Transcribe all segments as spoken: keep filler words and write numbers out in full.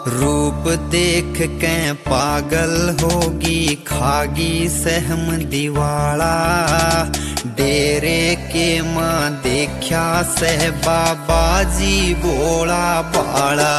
रूप देख के पागल होगी, खागी सहम दिवाला। डेरे के माँ देखा सह बाबा जी बोला बाड़ा।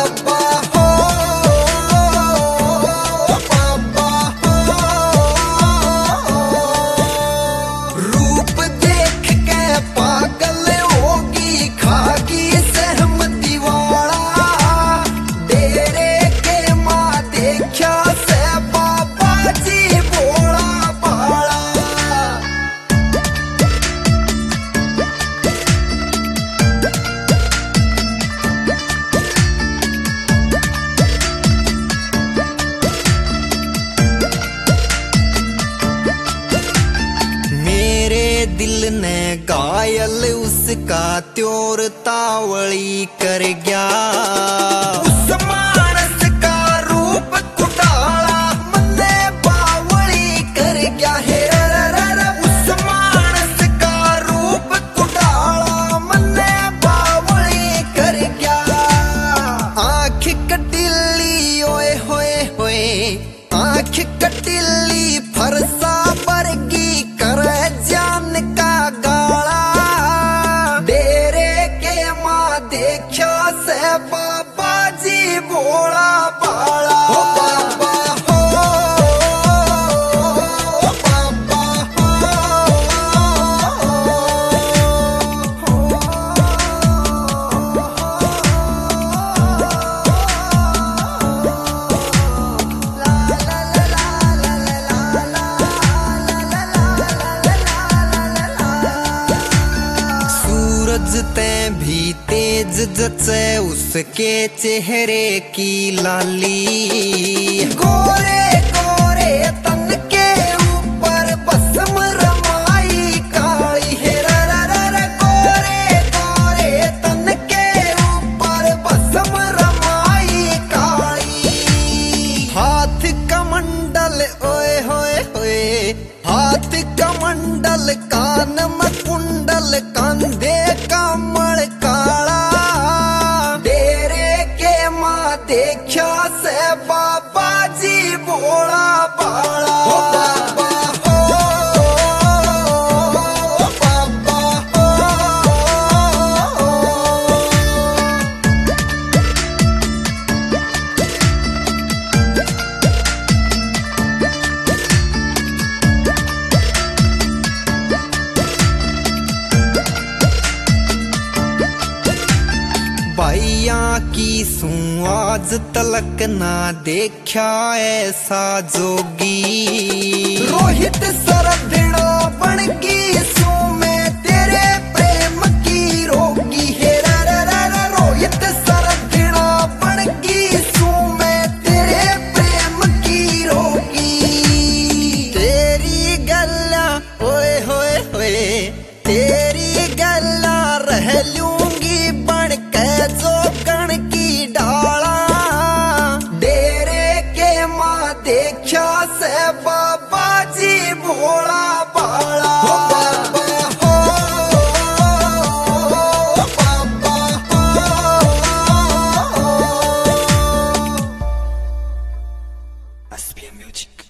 दिल ने घायल उसका त्योर तावली कर गया। उस मानस का रूप कुटाला मन्ने बावली कर गया है। उस मानस का रूप कुटाला मन्ने बावली कर गया। आँख कटिली ओए होए होए, आँख कटिली फरसा बरगी कर जान का गाला। डेरे के माँ देखा से बाबा जी बोला बाला। हो बाबा हो, हो बाबा ते भी तेज जचे उसके चेहरे की लाली। गोरे गोरे तन के ऊपर बसम रमाई काली है। गोरे गोरे तन के ऊपर बसम रमाई काली। हाथ कमंडल ओए होए होए, हाथ कमंडल कान में कुंडल कांधे कमल काला। डेरे के माँ देखा से बाबा जी बोला बाला। हो बाबा हो, हो बाबा हो। भैया की सू आज तलक ना देखा ऐसा जोगी। रोहित सरधिड़ा बनगी सू मैं तेरे प्रेम की रोगी है। रोहित सरधिड़ा बनगी सू मैं तेरे प्रेम की रोगी। तेरी गल्ला ओए होए होए, तेरी गल्ला रह लूंगी बन के जो कण की डाला। डेरे के माँ देखा से बाबा जी भोला बाला। हो बाबा हो, हो बाबा हो। S P M music.